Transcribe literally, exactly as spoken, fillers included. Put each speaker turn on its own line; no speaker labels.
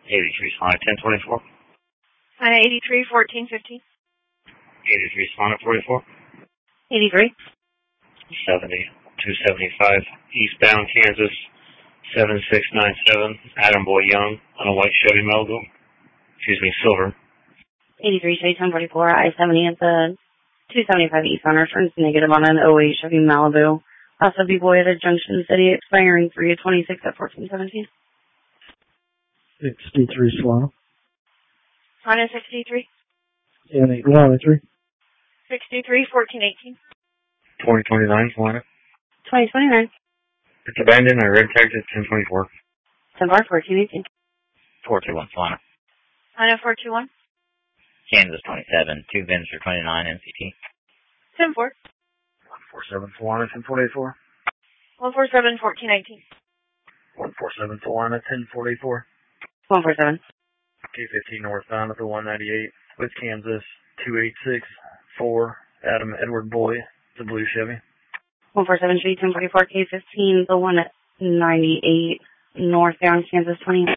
eighty-three Sonic ten twenty-four.
Uh, eighty-three fourteen fifteen.
eighty-three Sonic forty-four.
eighty-three.
seventy, two seventy-five, eastbound Kansas, seven six nine seven, Adam Boy Young, on a white Chevy Malibu. Excuse me, silver.
eighty-three Chevy ten forty-four, I seventy at the two seventy-five eastbound, returns negative on an oh eight Chevy Malibu. Also, B-Boy at a Junction City, expiring three of twenty-six at fourteen seventeen.
sixty-three Solano.
Honda sixty-three.
And eight one three.
sixty-three fourteen eighteen.
twenty twenty-nine Solana.
twenty twenty-nine.
It's abandoned, I red tagged it ten twenty-four.
ten bar fourteen eighteen.
four two one Solana.
Honda four two one.
Kansas twenty-seven, two bins for twenty-nine N C T.
ten four.
one four seven Solana ten forty-four.
one four seven fourteen nineteen.
one four seven Solana ten forty-four.
one four seven.
K fifteen northbound at the one ninety-eight with Kansas, two eight six four, Adam Edward Boy, the blue Chevy.
one four seven Chevy ten forty-four, K fifteen, the one at ninety-eight, northbound Kansas twenty.